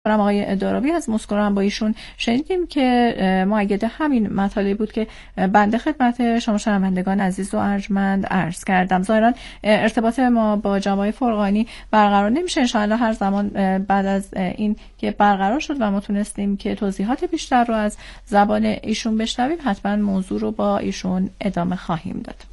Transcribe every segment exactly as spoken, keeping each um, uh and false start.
آقای دارابی از مسکو هم با ایشون شنیدیم که مؤید همین مطالبی بود که بنده خدمت شما شنوندگان عزیز و ارجمند عرض کردم. ظاهرا ارتباط ما با جناب فرقانی برقرار نمیشه. انشاءالله هر زمان بعد از این که برقرار شد و ما تونستیم که توضیحات بیشتر رو از زبان ایشون بشنویم، حتما موضوع رو با ایشون ادامه خواهیم داد.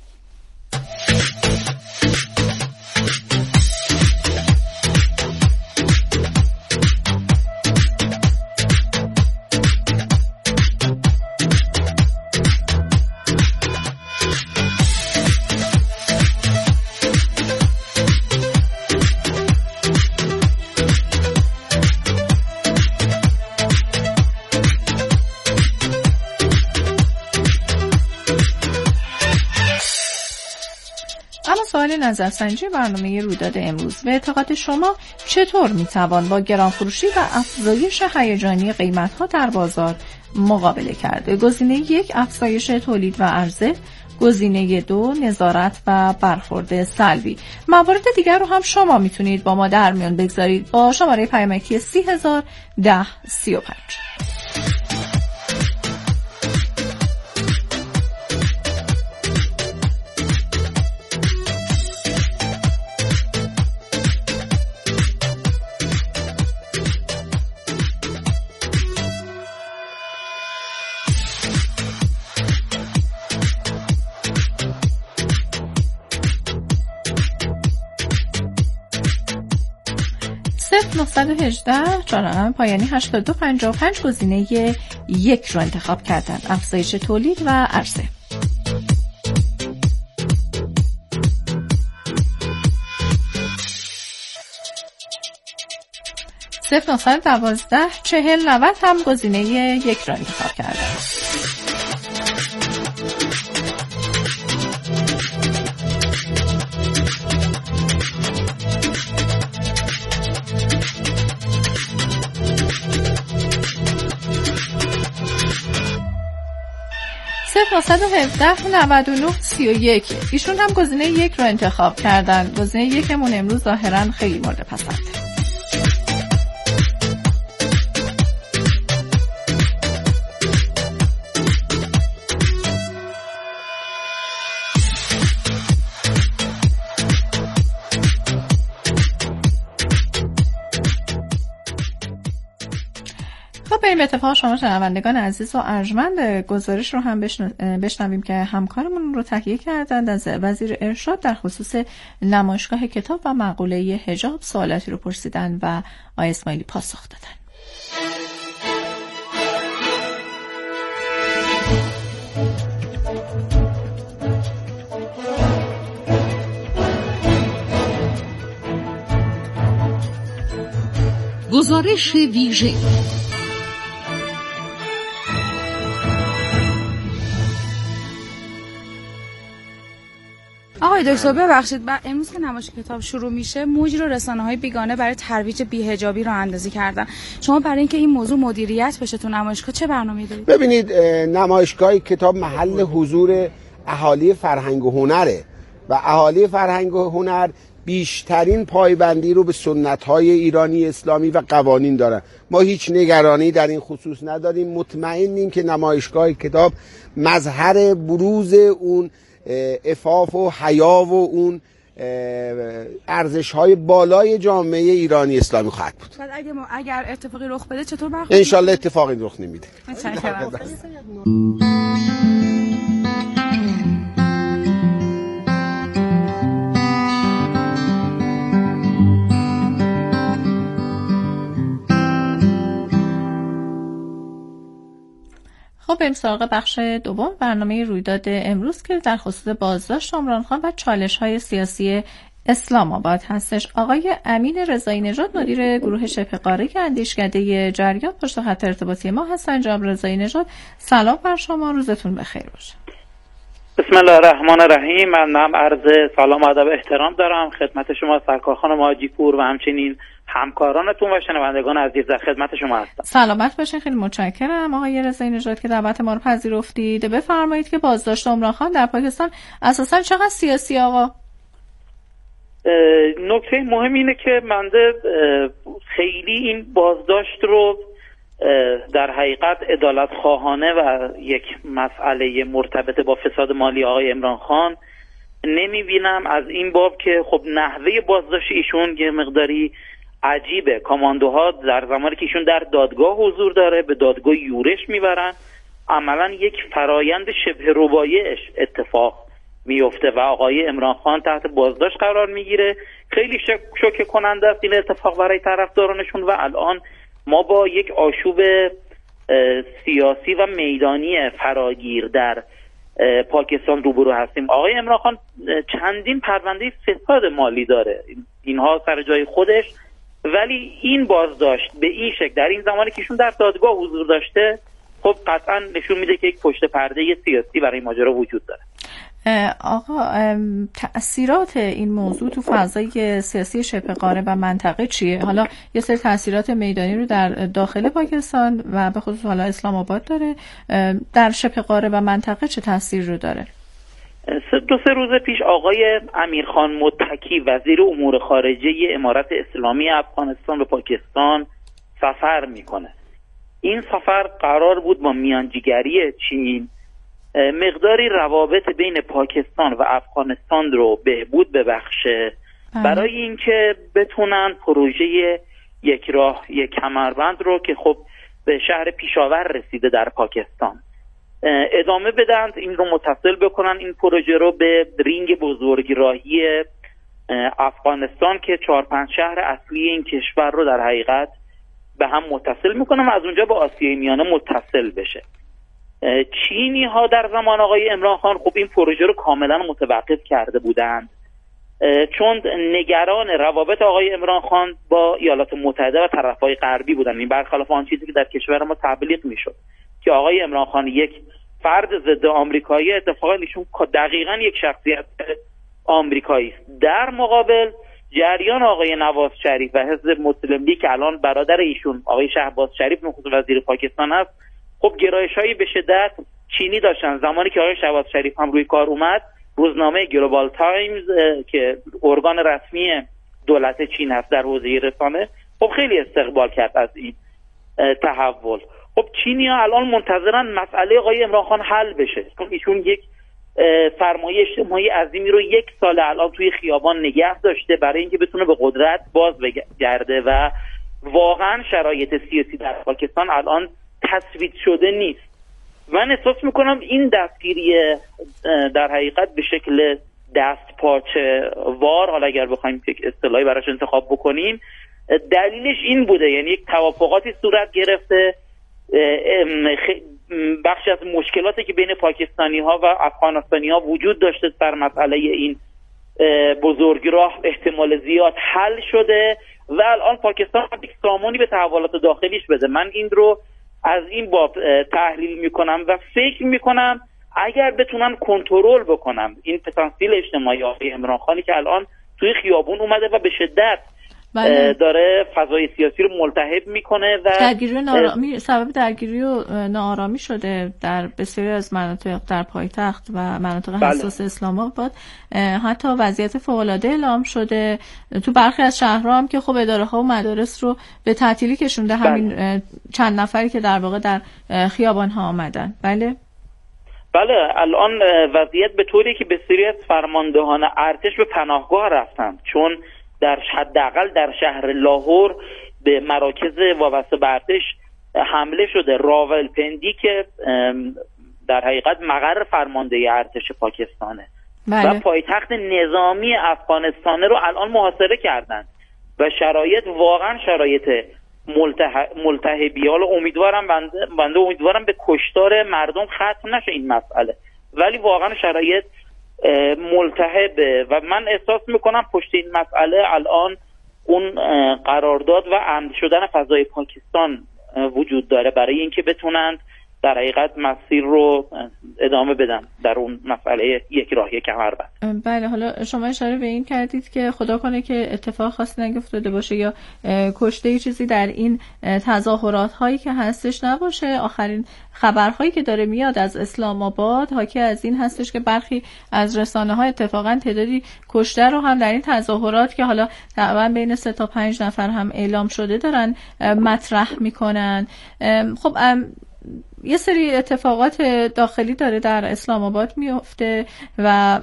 سوال نظرسنجی برنامه رویداد امروز: به اعتقاد شما چطور میتوان با گرانفروشی و افزایش هیجانی قیمت‌ها در بازار مقابله کرد؟ گزینه یک افزایش تولید و عرضه، گزینه دو نظارت و برخورد سلبی. موارد دیگر رو هم شما میتونید با ما در میان بگذارید با شماره پیامکی سی هزار ده سی و پنج. صفر نه یک هشت چهارم پایانی هشتاد و دو پنجاه و پنج گزینه یک رو انتخاب کردن: افزایش تولید و عرضه. صفر نه یک دو چهل نود هم گزینه یک رو انتخاب کردن. صفر نه یک هفت نود و نه سی و یک ایشون هم گزینه یک رو انتخاب کردن. گزینه یکمون امروز ظاهرا خیلی مورد پسنده. بریم اتفاق شما شنوندگان عزیز و ارجمند گزارش رو هم بشنویم که همکارمون رو تهیه کردند. از وزیر ارشاد در خصوص نمایشگاه کتاب و مقوله حجاب سوالاتی رو پرسیدن و آقای اسماعیلی پاسخ دادن. گزارش ویژه آقای دکتر ببخشید، امروز که نمایش کتاب شروع میشه موجی رو رسانه‌های بیگانه برای ترویج بی‌حجابی راه اندازی کردن. شما برای اینکه این موضوع مدیریت بشه تو نمایشگاه چه برنامه‌ای دارید؟ ببینید، نمایشگاه کتاب محل حضور اهالی فرهنگ و هنره و اهالی فرهنگ و هنر بیشترین پایبندی رو به سنت‌های ایرانی اسلامی و قوانین دارن. ما هیچ نگرانی در این خصوص نداریم. مطمئنیم که نمایشگاه کتاب مظهر بروز اون عفاف و حیا و اون ارزش‌های بالای جامعه ایرانی اسلامی خواهد بود. بعد اگه ما اگر اتفاقی رخ بده چطور برخورد؟ انشالله اتفاقی رخ نمیده. متشکرم. خب بریم سراغ بخش دوم برنامه رویداد امروز که در خصوص بازداشت عمران خان و چالش‌های سیاسی اسلام آباد هستش. آقای امین رضایی نژاد مدیر گروه شبه قاره اندیشکده جریان پشت خط ارتباطی ما هستن. جناب رضایی نژاد سلام بر شما، روزتون بخیر باشه. بسم الله الرحمن الرحیم. من هم عرض سلام و ادب احترام دارم خدمت شما سرکار خانم حاجی پور و همچنین همکارانتون و شنوندگان عزیز در خدمت شما هستم. سلامت باشین. خیلی متشکرم آقای رضایی نژاد که دعوت ما رو پذیرفتید. بفرمایید که بازداشت عمران خان در پاکستان اساساً چقدر سیاسی آقا؟ نکته مهم اینه که بنده خیلی این بازداشت رو در حقیقت عدالت خواهانه و یک مسئله مرتبط با فساد مالی آقای عمران خان نمیبینم، از این باب که خب نحوه بازداشت ایشون یه مقداری عجیبه. کاماندوها در زمانی که ایشون در دادگاه حضور داره به دادگاه یورش میبرن، عملا یک فرایند شبه ربایش اتفاق میفته و آقای عمران خان تحت بازداشت قرار میگیره. خیلی شوکه کننده است این اتفاق برای طرفدارانشون و الان ما با یک آشوب سیاسی و میدانی فراگیر در پاکستان روبرو هستیم. آقای عمران خان چندین پرونده فساد مالی داره، اینها سر جای خودش، ولی این بازداشت به این شکل در این زمانی که ایشون در دادگاه حضور داشته خب قطعا نشون میده که یک پشت پرده سیاسی برای ماجرا وجود داره. آقا تأثیرات این موضوع تو فضای سیاسی شبه قاره و منطقه چیه؟ حالا یه سری تأثیرات میدانی رو در داخل پاکستان و به خصوص حالا اسلام آباد داره، در شبه قاره و منطقه چه تأثیر رو داره؟ دو سه روز پیش آقای امیرخان متکی وزیر امور خارجه امارت اسلامی افغانستان به پاکستان سفر میکنه. این سفر قرار بود با میانجیگری چین مقداری روابط بین پاکستان و افغانستان رو بهبود ببخشه برای اینکه بتونن پروژه یک راه یک کمربند رو که خب به شهر پیشاور رسیده در پاکستان ادامه بدن، این رو متصل بکنن این پروژه رو به رینگ بزرگراهی افغانستان که چهار پنج شهر اصلی این کشور رو در حقیقت به هم متصل میکنن و از اونجا به آسیای میانه متصل بشه. چینی ها در زمان آقای عمران خان خب این پروژه رو کاملا متوقف کرده بودند چون نگران روابط آقای عمران خان با ایالات متحده و طرفهای غربی بودند. این برخلاف آن چیزی که در کشور ما تبلیغ میشد که آقای عمران خان یک فرد ضد آمریکایی، اتفاقا ایشون دقیقاً یک شخصیت آمریکایی است. در مقابل جریان آقای نواز شریف و حزب مسلم لیگ که الان برادر ایشون آقای شهباز شریف نخست وزیر پاکستان است، خب گرایش‌هایی به شدت چینی داشتن. زمانی که آقای شهباز شریف هم روی کار اومد، روزنامه گلوبال تایمز که ارگان رسمی دولت چین هست در حوزه رسانه، خب خیلی استقبال کرد از این تحول. خب چینی‌ها الان منتظرن مسئله آقای عمران خان حل بشه، چون ایشون یک سرمایه اجتماعی عظیمی رو یک سال الان توی خیابان نگه داشته برای اینکه بتونه به قدرت باز بگرده و واقعا شرایط سیاسی در پاکستان الان تثبیت شده نیست. من احساس میکنم این دستگیری در حقیقت به شکل دست پاچه وار، حالا اگر بخوایم یک اصطلاحی براش انتخاب بکنیم، دلیلش این بوده، یعنی یک توافقاتی صورت گرفته، بخشی از مشکلاتی که بین پاکستانی ها و افغانستانی ها وجود داشته در مسئله این بزرگراه احتمال زیاد حل شده و الان پاکستان یک سامانی به تحولات داخلیش بده. من این رو از این باب تحلیل میکنم و فکر میکنم اگر بتونن کنترل بکنم این پتانسیل اجتماعی آقای عمران خانی که الان توی خیابون اومده و به شدت بله. داره فضای سیاسی رو ملتهب میکنه و درگیری نارامی سبب درگیری و ناآرامی شده در بسیاری از مناطق در پایتخت و مناطق بله. حساس اسلام آباد. حتی وضعیت فوق‌العاده اعلام شده تو برخی از شهرها هم که خب اداره ها و مدارس رو به تعطیلی کشونده، همین بله. چند نفری که در واقع در خیابان ها آمدن. بله بله الان وضعیت به طوری که بسیاری از فرماندهان ارتش به پناهگاه رفتن، چون در حداقل در شهر لاهور به مراکز وابسته به ارتش حمله شده. راولپندی که در حقیقت مقر فرماندهی ارتش پاکستانه بله. و پایتخت نظامی افغانستانه رو الان محاصره کردن و شرایط واقعا شرایط ملته... ملتهبی. حالا امیدوارم بنده... بنده امیدوارم به کشتار مردم ختم نشه این مسئله، ولی واقعا شرایط ملتهبه و من احساس میکنم پشت این مسئله الان اون قرارداد و امن شدن فضای پاکستان وجود داره برای اینکه بتونند در حقیقت مسیر رو ادامه بدن در اون مسئله یک راهی کمربند. بله، حالا شما اشاره به این کردید که خدا کنه که اتفاق خاصی نیفتاده باشه یا کشته چیزی در این تظاهرات هایی که هستش نباشه. آخرین خبرهایی که داره میاد از اسلام آباد حاکی از این هستش که برخی از رسانه ها اتفاقا تعدادی کشته رو هم در این تظاهرات که حالا تقریبا بین سه تا پنج نفر هم اعلام شده دارن مطرح میکنن. خب یه سری اتفاقات داخلی داره در اسلام آباد میفته و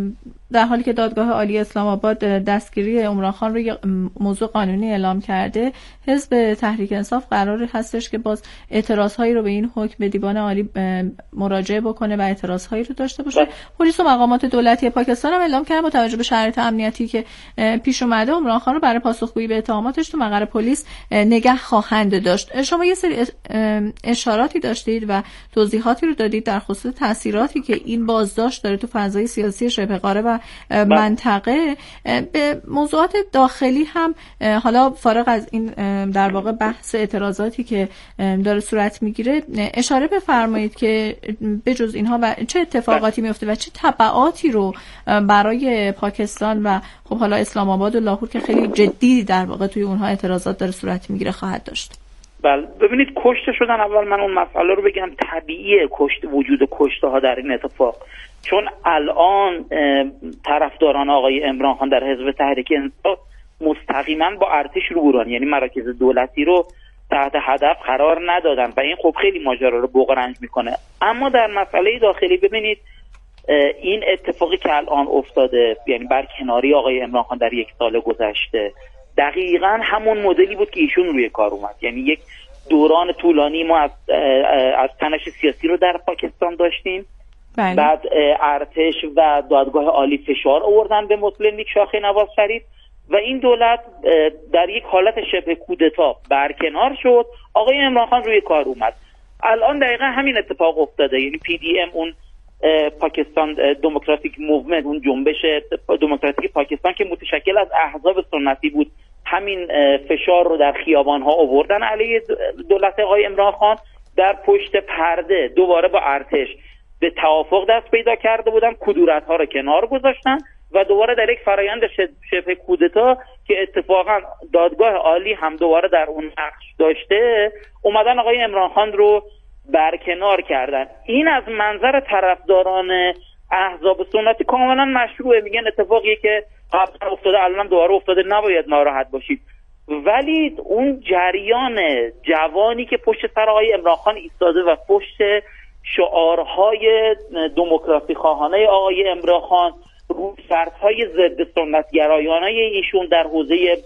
در حالی که دادگاه عالی اسلام آباد دستگیری عمران خان رو موضوع قانونی اعلام کرده، حزب تحریک انصاف قرار هستش که باز اعتراضهایی رو به این حکم به دیوان عالی مراجعه بکنه و اعتراضهایی رو داشته باشه. پلیس و مقامات دولتی پاکستان هم اعلام کردن با توجه به شرایط امنیتی که پیش اومده عمران خان رو برای پاسخگویی به اتهاماتش تو مقر پلیس نگه خواهند داشت. شما یه سری اشاراتی داشتید و توضیحاتی رو دادید در خصوص تاثیراتی که این بازداشت داره تو فضای سیاسی شبه قاره و منطقه. به موضوعات داخلی هم حالا فارغ از این در واقع بحث اعتراضاتی که داره صورت میگیره اشاره بفرمایید که بجز اینها و چه اتفاقاتی میفته و چه تبعاتی رو برای پاکستان و خب حالا اسلام آباد و لاهور که خیلی جدی در واقع توی اونها اعتراضات داره صورت میگیره خواهد داشت. بله، ببینید کشته شدن، اول من اون مسئله رو بگم، طبیعیه کشت وجود کشته ها در این اتفاق، چون الان طرفداران آقای عمران خان در حزب تحریک انصاف مستقیما با ارتش روبران، یعنی مراکز دولتی رو تحت هدف قرار ندادن و این خب خیلی ماجرا رو بغرنج میکنه. اما در مسئله داخلی ببینید این اتفاقی که الان افتاده، یعنی برکناری آقای عمران خان در یک سال گذشته، دقیقاً همون مدلی بود که ایشون روی کار اومد. یعنی یک دوران طولانی ما از از تنش سیاسی رو در پاکستان داشتیم. بله. بعد ارتش و دادگاه عالی فشار آوردن به مسلم لیگ شاخه نواز شریف و این دولت در یک حالت شبه کودتا برکنار شد. آقای عمران خان روی کار اومد. الان دقیقاً همین اتفاق افتاده. یعنی پی دی ام، اون پاکستان دموکراتیک موومنت، اون جنبش دموکراتیک پاکستان که متشکل از احزاب سنتی بود، همین فشار رو در خیابان ها آوردن علیه دولت آقای عمران خان. در پشت پرده دوباره با ارتش به توافق دست پیدا کرده بودن، کدورت ها رو کنار گذاشتن و دوباره در یک فرایند شبه کودتا که اتفاقا دادگاه عالی هم دوباره در اون نقش داشته، اومدن آقای عمران خان رو برکنار کردن. این از منظر طرفداران احزاب سنتی کاملا مشروعه، میگن اتفاقیه که قبلا افتاده الان دوباره افتاده، نباید ناراحت باشید. ولی اون جریان جوانی که پشت سر آقای عمران خان ایستاده و پشت شعارهای دموکراسی خواهانه آقای عمران خان، رویکردهای ضد سنت گرایانه ایشون در حوزه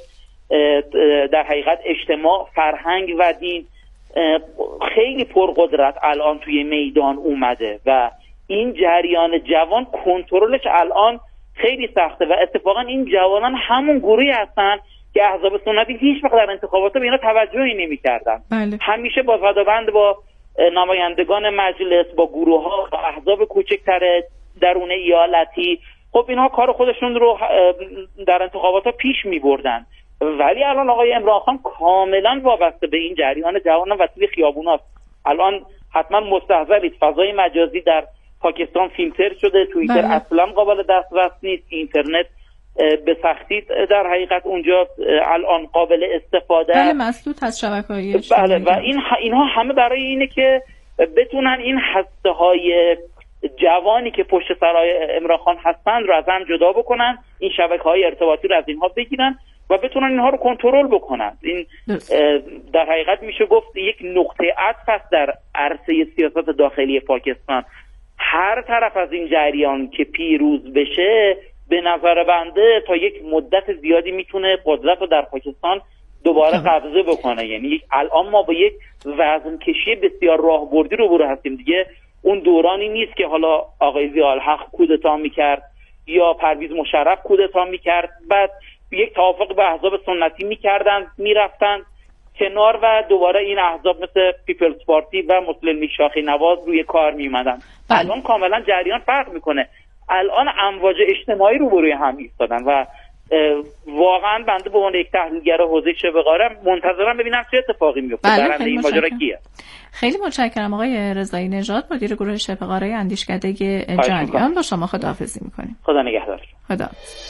در حقیقت اجتماع، فرهنگ و دین خیلی پرقدرت الان توی میدان اومده و این جریان جوان کنترلش الان خیلی سخته و اتفاقا این جوانان همون گروهی هستن که احزاب سنتی هیچ وقت در انتخابات به اینا توجهی نمی‌کردن. بله. همیشه با زدابند با نمایندگان مجلس، با گروه ها، با احزاب کوچکتر درون ایالتی، خب اینها کار خودشون رو در انتخابات ها پیش می بردن. ولی الان آقای عمران خان کاملا وابسته به این جریان جوانان و توی خیابوناست. الان حتما مستحضرید فضای مجازی در پاکستان فیلتر شده، توییتر اصلا قابل دسترس نیست، اینترنت به سختی در حقیقت اونجا الان قابل استفاده، بله مسدود هست شبکه‌ای اجتماعی. بله، و این اینها همه برای اینه که بتونن این هسته های جوانی که پشت سرای عمران خان هستن رو از هم جدا بکنن، این شبکه‌های ارتباطی رو از اینها بگیرن و بتونن اینها رو کنترل بکنن. این در حقیقت میشه گفت یک نقطه عطف است در عرصه سیاست داخلی پاکستان. هر طرف از این جریان که پیروز بشه، به نظر بنده تا یک مدت زیادی میتونه قدرت رو در پاکستان دوباره قبضه بکنه. یعنی الان ما با یک وزن کشی بسیار راهبردی روبرو هستیم دیگه. اون دورانی نیست که حالا آقای ضیاءالحق کودتا میکرد یا پرویز مشرف کودتا میکرد، بعد یک توافق به احزاب سنتی میکردن، میرفتن کنار و دوباره این احزاب مثل پیپلز پارتی و مسلم لیگ شاخه نواز روی کار میومدن. الان کاملا جریان فرق میکنه. الان امواج اجتماعی روبروی هم ایستادن و واقعا بنده به عنوان یک تحلیلگر حوزه شبه قاره منتظرم ببینم چه اتفاقی میفته. بله، برنده این ماجرا کیه؟ خیلی متشکرم آقای رضایی نژاد، مدیر گروه شبه قاره اندیشکده جریان. با شما خداحافظی میکنیم. خدا نگهدار. خدا.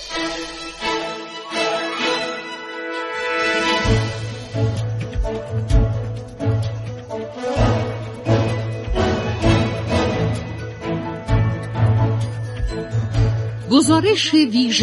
گزارش ویژه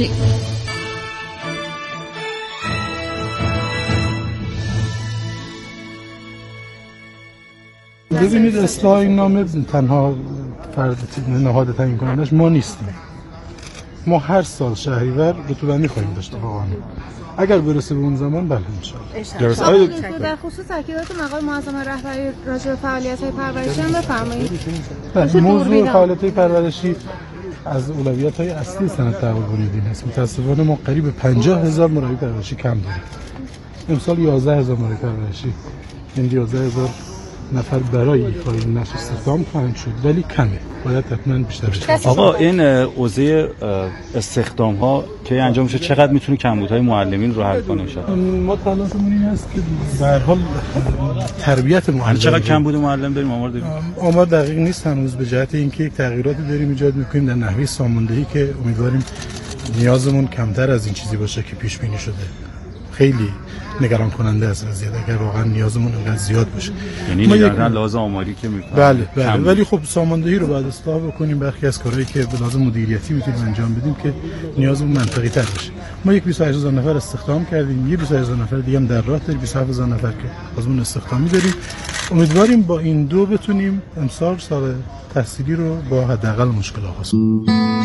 ببینید، اصلاح این نامه تنها فرد نهاد تعیین کنندش ما نیستیم. ما هر سال شهریور رتوبندی خواهیم داشت واقعا. اگر برسه به اون زمان بله ان شاء در خصوص تاکیدات مقام معظم رهبری راجع به فعالیت‌های پرورشی هم بفرمایید. موضوع فعالیت‌های پرورشی از اولویت‌های اصلی سند تحول بنیادین است. متأسفانه ما قریب پنجاه هزار مربی پرورشی کم داریم. امسال یازده هزار مربی پرورشی، یعنی یازده هزار نفر برای ایفای این نقش استخدام خواهند شد، ولی کمه، باید حتما بیشتر بشه. آقا این اوضاع استخدام ها که انجام میشه چقدر میتونه کمبودهای معلمین رو حل کنه؟ میشه ما تلاشمون این است که به هر حال تربیت معلم، چقدر کمبود معلم داریم؟ آمار داریم؟ آمار دقیق نیست هنوز، به جهت اینکه یک تغییراتی داریم ایجاد میکنیم در نحوه ساماندهی که امیدواریم نیازمون کمتر از این چیزی باشه که پیش بینی شده. خیلی نگران کننده است وضعیت اگر واقعا نیازمون انقدر زیاد باشه. یعنی نگران لازم آماری که میکنه. بله بله، ولی خب ساماندهی رو بعد اصلاح بکنیم. برخی از کارهایی که به لازم مدیریتی میتونیم انجام بدیم که نیازمون منطقی تر بشه. ما یک بیست و هشت هزار نفر استخدام کردیم، یه بیست و هشت هزار نفر دیگه هم در راه داریم، بیست و هفت هزار نفر که لازم استخدامی داریم. امیدواریم با این دو بتونیم امسال سال تحصیلی رو با حداقل مشکل آغاز کنیم.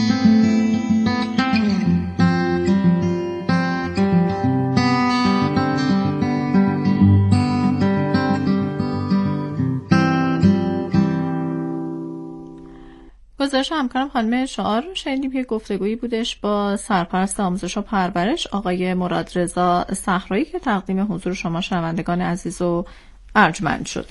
گزارش همکارم خانم شعار رو شنیدیم که گفتگویی بودش با سرپرست آموزش و پرورش آقای مرادرضا صحرایی که تقدیم حضور شما شنوندگان عزیز و ارجمند شد.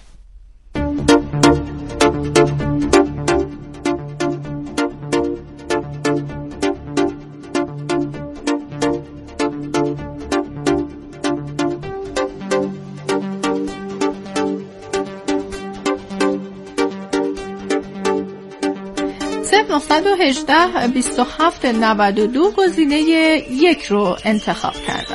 نه یک هشت بیست و هفت نود و دو گزینه یک رو انتخاب کردن.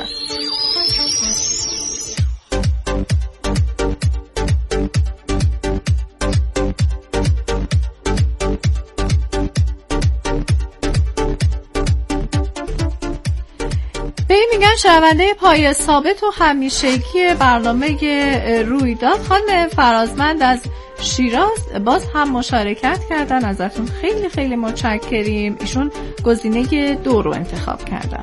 به این میگن شنونده پای ثابت و همیشگی برنامه رویداد. خانم فرازمند از شیراز باز هم مشارکت کردن، ازتون خیلی خیلی متشکریم. ایشون گزینه دو رو انتخاب کردن.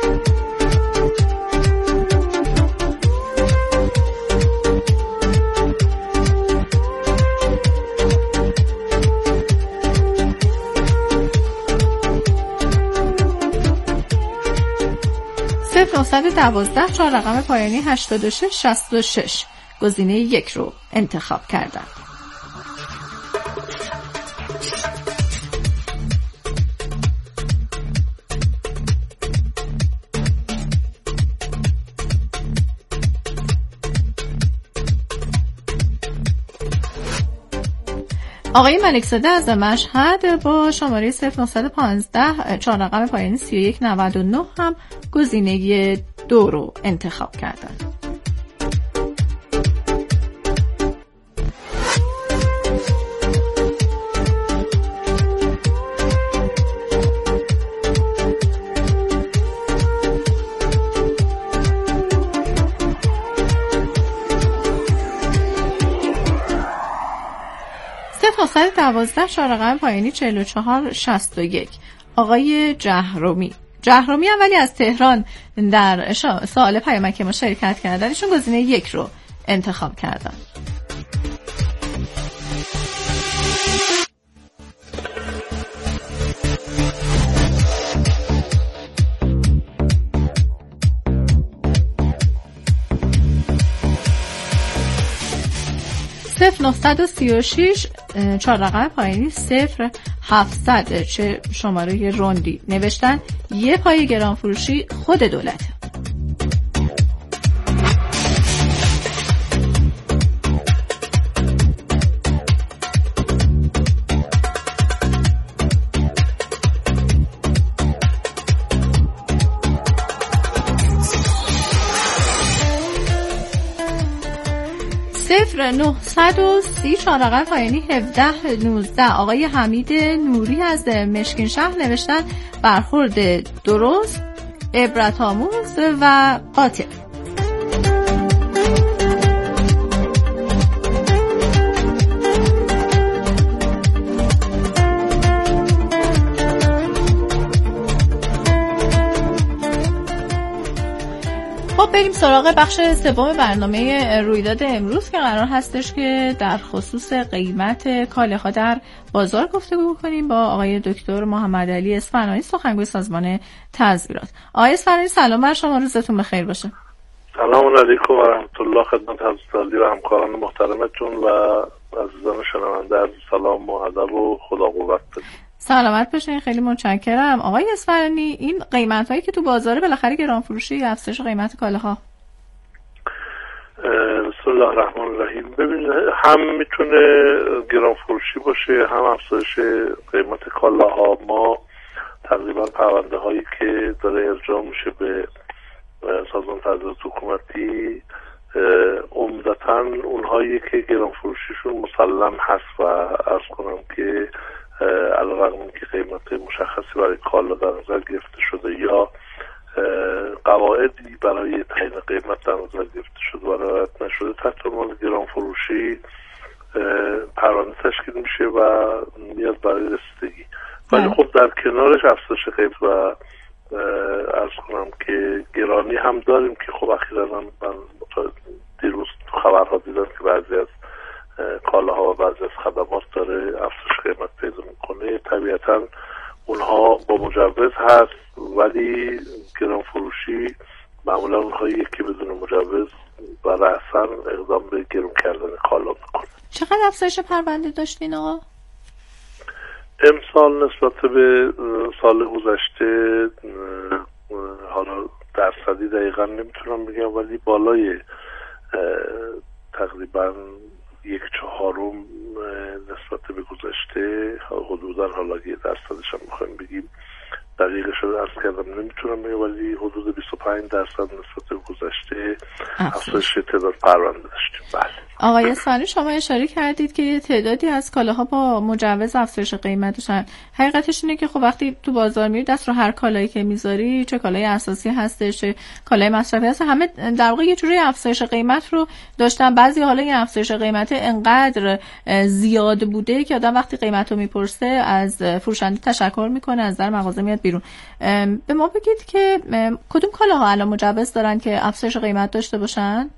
صفر نه دوازده چهار رقم پایانی هشتاد و شش شصت و شش گزینه یک رو انتخاب کردن. آقای ملکزاده از مشهد با شماره صفر نه یک پنج چهار رقم پایانی سی و یک نود و نه هم گزینه دو رو انتخاب کردن. صفر دوازده چهار رقم پایانی چهل و چهار شصت و یک آقای جهرومی جهرومی اولی از تهران در سوال پیامک ما شرکت کردن. ایشون گزینه یک رو انتخاب کردن. صفر نهصد و سی و شش چهار رقم پایینی صفر هفتصد چه شماره روندی نوشتن یه پای گران فروشی خود دولته. صفر نهصد و سی چهار رقم پایینی هفده نوزده آقای حمید نوری از مشکین شهر نوشتن برخورد درست، عبرت آموز و قاطع. خب بریم سراغ بخش سوم برنامه رویداد امروز که قرار هستش که در خصوص قیمت کالاها در بازار گفتگو کنیم با آقای دکتر محمد علی اصفهانی سخنگوی سازمان تظاهرات. آقای اصفهانی سلام بر شما، روزتون بخیر باشه. سلام علیکم و رحمت الله خدمت حضرت و همکاران محترمتون و عزیزان شنونده. عرض سلام و ادب و خدا قوت بدید. سلامت باشین، خیلی متشکرم. آقای اصفهانی این قیمت هایی که تو بازاره بالاخره گران فروشی افزایش قیمت کالاها؟ بسم الله الرحمن الرحیم. ببین هم میتونه گران فروشی باشه هم افزایش قیمت کالاها. ما تقریبا پرونده هایی که داره ارجاع میشه به سازمان تظاهرات حکومتی عمدتاً اونهایی که گران فروشیشون مسلم هست و عرض کنم که علیرغم اینکه قیمت مشخصی برای کالا در نظر گرفته شده یا قواعدی برای تعیین قیمت در نظر گرفته شده و رعایت نشده تحت عنوان گران فروشی پرونده تشکیل میشه و میاد برای رسیدگی. ولی خب در کنارش افزایش قیمت و عرض کنم که گرانی هم داریم که خب اخیراً من دیروز تو خبرها دیدم که بعضی از کالاها و بعضی از خدمات داره افزایش قیمت پیدا میکنه. طبیعتاً اونها با مجوز هست ولی گران فروشی معمولا اونهایی که بدون مجوز و رأساً اقدام به گران کردن کالا میکنه. چقدر افزایش پرونده داشتین آقا؟ امسال نسبت به سال گذشته حالا درصدی دقیقاً نمیتونم بگم ولی بالای تقریباً یک چهارم نسبت به گذشته حدوداً، حالا یه درصدش هم میخوایم بگیم دقیقش رو عرض کردم نمیتونم بگم ولی حدود بیست و پنج درصد نسبت به گذشته افزایش تعداد پرونده داشتیم. بله. آقای اصفهانی شما اشاره کردید که یه تعدادی از کالاها با مجوز افزایش قیمت داشتن. حقیقتش اینه که خب وقتی تو بازار میری دست رو هر کالایی که میذاری، چه کالای اساسی هستش چه کالای مصرفی هست، همه در واقع یه جوری افزایش قیمت رو داشتن. بعضی حالا این افزایش قیمت انقدر زیاد بوده که آدم وقتی قیمت رو میپرسه از فروشنده تشکر میکنه، از در مغازه میاد بیرون. به ما بگید که کدوم کالاها الان مجوز دارن که افزایش قیمت داشته باشن؟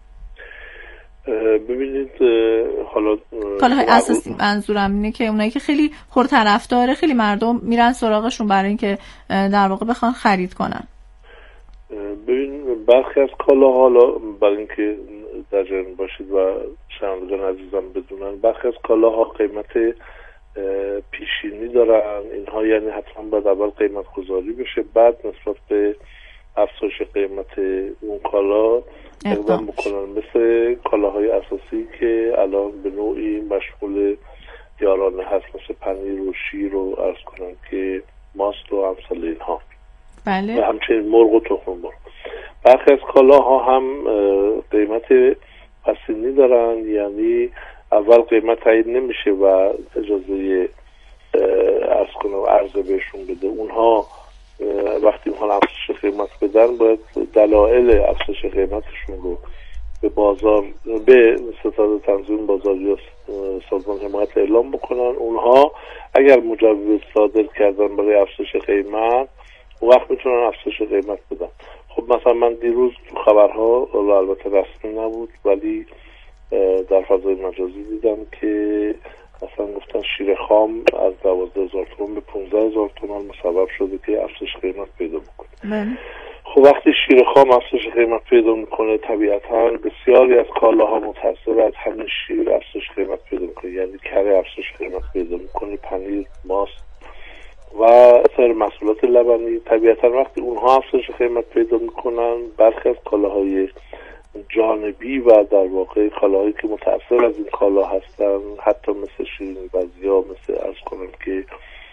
ببینید حالا کالاهای اساسی منظورم اینه که اونایی که خیلی پرطرفداره، خیلی مردم میرن سراغشون برای اینکه در واقع بخوان خرید کنن. ببین برخی از کالاها، حالا برای اینکه در جریان باشید و شنوندگان عزیزم بدونن، برخی از کالاها قیمت پیشینی دارن. اینها یعنی حتما باید اول قیمت گذاری بشه بعد نسبت به افزایش قیمت اون کالا اقدام بکنن، مثل کالاهای اساسی که الان به نوعی مشمول یارانه هست، مثل پنیر و شیر و عرض کنن که ماست و امثال اینها. بله. و همچنین مرغ و تخم مرغ. برخی از کالاها هم قیمت پسینی دارن، یعنی اول قیمت تعیین نمیشه و اجازه عرض کنم عرضه بهشون بده. اونها وقتی میخوان افزایش قیمت بدن باید دلایل افزایش قیمتشون رو به بازار، به ستاد تنظیم بازار یا سازمان حمایت اعلام بکنن. اونها اگر مجوز صادر کردن برای افزایش قیمت اون وقت میتونن افزایش قیمت بدن. خب مثلا من دیروز تو خبرها، البته رسمی نبود ولی در فضای مجازی دیدم که مثلا گفتن شیر خام از دوازده هزار تومان به پانزده هزار تومان مسبب شده که افزایش قیمت پیدا بکنه. خب وقتی شیر خام افزایش قیمت پیدا میکنه طبیعتا بسیاری از کالاها متأثر از همین شیر افزایش قیمت پیدا میکنه، یعنی کره افزایش قیمت پیدا میکنه، پنیر، ماست و سایر محصولات لبنی. طبیعتا وقتی اونها افزایش قیمت پیدا میکنن برخی از کالاهای جانبی و در واقع کالاهایی که متأثر از این کالا هستن، حتی مثل شیرینی بزیا، مثل عرض کنم که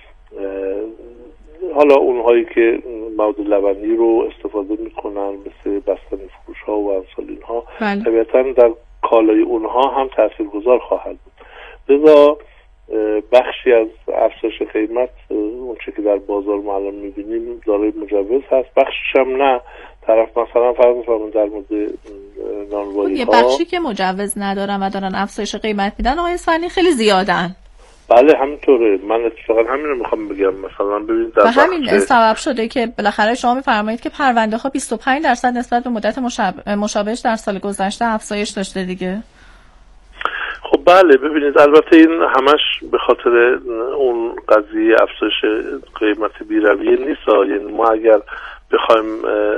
حالا اونهایی که مواد لبنی رو استفاده میکنن مثل بستنی فروش ها و امثال اینها، طبیعتا در کالای اونها هم تاثیرگذار خواهد بود. لذا بخشی از افزایش قیمت اونچه که در بازار ما الان میبینیم دارای مجوز هست، بخشش هم نه. طرف مثلا فرض بفرمایید در مورد نانوایی یه ها بخشی که مجوز ندارن و دارن افزایش قیمت میدن آقای اصفهانی خیلی زیادن. بله همینطوره. من اتفاقا همین رو میخوام بگم. مثلا ببینید در و همین بخش... سبب شده که بالاخره شما میفرمایید که پرونده ها بیست و پنج درصد نسبت به مدت مشاب... مشابهش در سال گذشته افزایش داشته دیگه. خب بله ببینید البته این همش به خاطر اون قضیه افزایش قیمت بی‌رویه نیست. یعنی ما اگر بخوایم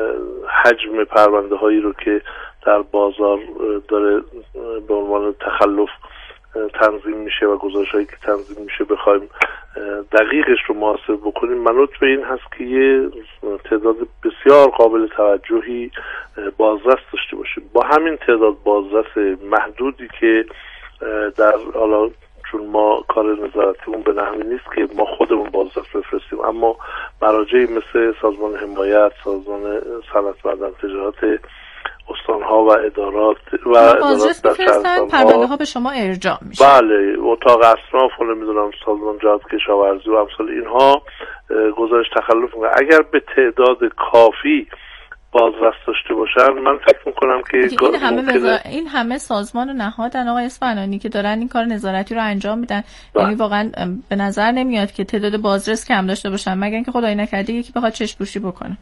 حجم پرونده هایی رو که در بازار داره به عنوان تخلف تنظیم میشه و گزارش هایی که تنظیم میشه بخوایم دقیقش رو محاسبه بکنیم، منوط به این هست که یه تعداد بسیار قابل توجهی بازرس داشته باشیم. با همین تعداد بازرس محدودی که در حالا چون ما کار نظارتیمون به نحوی نیست که ما خودمون بازرس بفرستیم، اما مراجعی مثل سازمان حمایت، سازمان صنعت معدن تجارت، استانها و ادارات و ادارات در شهرستان پرونده ها به شما ارجاع میشه. بله اتاق اصناف و نمیدونم سازمان جهاد کشاورزی و امثال اینها گزارش تخلف میکنن. اگر به تعداد کافی بازرس داشته باشن من فکر میکنم که این همه ممکنه... این همه سازمان و نهادن آقای اصفهانی که دارن این کار نظارتی رو انجام میدن، یعنی واقعا به نظر نمیاد که تعداد بازرس کم داشته باشن مگر اینکه خدای نکرده یکی بخواد چشم پوشی بکنه.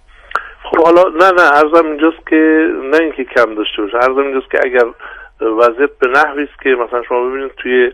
خب حالا نه نه عرضم اینجاست که نه اینکه کم داشته باشه، عرضم اینجاست که اگر وضعیت به نحوی است که مثلا شما ببینید توی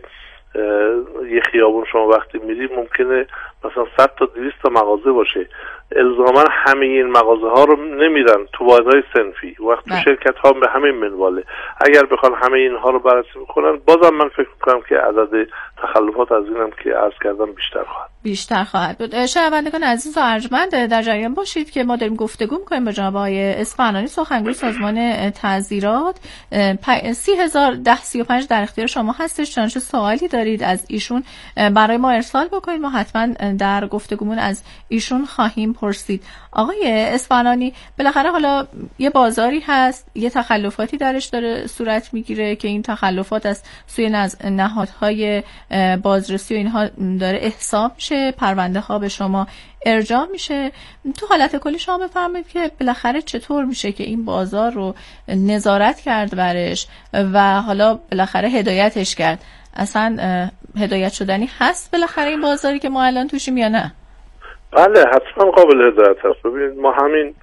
یه خیابون شما وقتی میرید ممکنه مثلا صد تا دویست تا مغازه باشه، الزاما همه این مغازه ها رو نمیرن تو واحدهای صنفی، وقتی تو شرکت ها به همین منواله. اگر بخوان همه اینها رو بررسی بکنن بازم من فکر میکنم که عدد تخلفات از اینم که عرض کردم بیشتر خواهد بیشتر خواهد بود. شنوندگان عزیز و ارجمند در جریان باشید که ما داریم گفتگو می‌کنیم با جناب آقای اصفهانی، سخنگوی سازمان تعزیرات. سی هزار ده سی و پنج در اختیار شما هستش. چنانچه سوالی دارید از ایشون برای ما ارسال بکنید، ما حتما در گفتگومون از ایشون خواهیم پرسید. آقای اصفهانی بالاخره حالا یه بازاری هست، یه تخلفاتی درش داره صورت میگیره که این تخلفات از سوی نهادهای بازرسی و اینها داره احساب میشه، پرونده ها به شما ارجاع میشه. تو حالت کلی شما بفرمایید که بالاخره چطور میشه که این بازار رو نظارت کرد برش و حالا بالاخره هدایتش کرد؟ اصلا هدایت شدنی هست بالاخره این بازاری که ما الان توشیم یا نه؟ بله حتما قابل هدایت هست. ببینید ما همین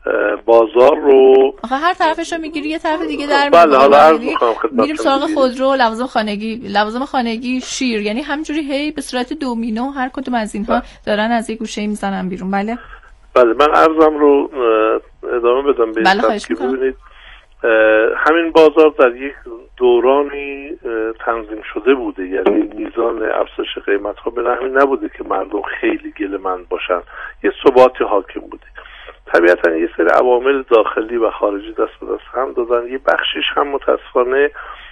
بازار رو آخه هر طرفش رو میگیری یه طرف دیگه در بله حالا عرض میکنم خدمتتون میریم سراغ خودرو، لوازم خانگی، لوازم خانگی، شیر، یعنی همینجوری هی به صورت دومینو هر کدوم از اینها دارن از یه گوشه میزنن بیرون. بله بله من عرضم رو ادامه بدم به بله این که ببینید همین بازار در یک دورانی تنظیم شده بوده، یعنی میزان افزایش قیمت ها به نحوی نبوده که مردم خیلی گله‌مند باشن، یه ثباتی حاکم بوده. طبیعتا یه سری عوامل داخلی و خارجی دست به دست هم دادن، یه بخشیش هم متاسفانه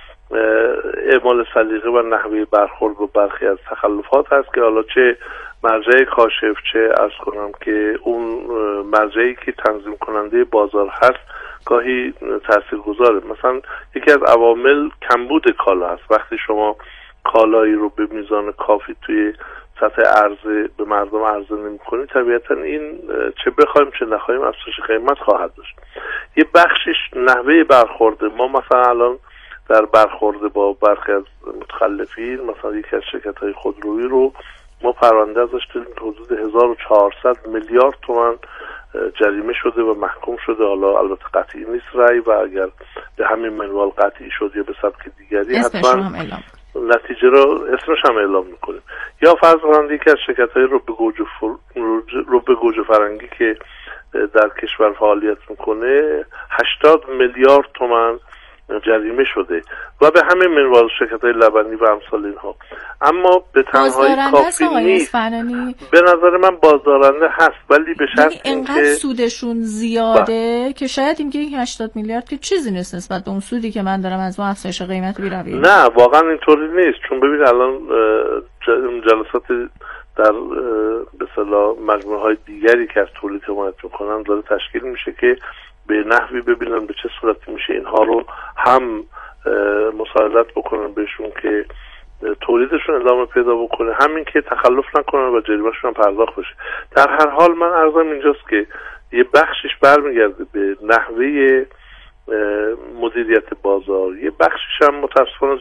اعمال سلیقه و نحوه برخورد با برخی از تخلفات هست که حالا چه مرجع کاشف چه عرض کنم که اون مرجعی که تنظیم کننده بازار هست گاهی تاثیرگذاره. مثلا یکی از عوامل کمبود کالا هست. وقتی شما کالایی رو به میزان کافی توی سطح عرضه به مردم عرضه نمی‌کنی، طبیعتا این چه بخوایم چه نخوایم افزایش قیمت خواهد داشت. یه بخشش نحوه برخورد ما، مثلا الان در برخورد با برخی از متخلفین، مثلا یکی از شرکت‌های خودرویی رو ما پرونده ازش داریم حدود هزار و چهارصد میلیارد تومان جریمه شده و محکوم شده. حالا البته قطعی نیست رأی و اگر به همین منوال قطعی شد یا به سبک دیگری حتما نتیجه رو اسمش هم اعلام میکنیم. یا فرض کنید یکی از شرکت‌های رو به گوجه فر... رو به گوجه فرنگی که در کشور فعالیت میکنه هشتاد میلیارد تومان جریمه شده و به همه منوال شرکت‌های لبنی و امثال اینها. اما به تنهایی کافی نیست. به نظر من بازدارنده هست، ولی به شرط اینکه اینقدر سودشون زیاده با. که شاید این که هشتاد میلیارد که چیزی نیست نسبت به اون سودی که من دارم از اون افزایش قیمت بیرویه. نه واقعا اینطوری نیست، چون ببین الان جلسات در به اصطلاح مجموعه‌های دیگری که از تولید حمایت میکنن داره تشکیل میشه که به نحوی ببینن به چه صورتی میشه اینها رو هم مساعدت بکنن بهشون که تولیدشون ادامه پیدا بکنه، همین که تخلف نکنن و جریمه‌شون هم پرداخت بشه. در هر حال من عرضم اینجاست که یه بخشش برمیگرده به نحوه مدیریت بازار، یه بخشش هم متاسفانه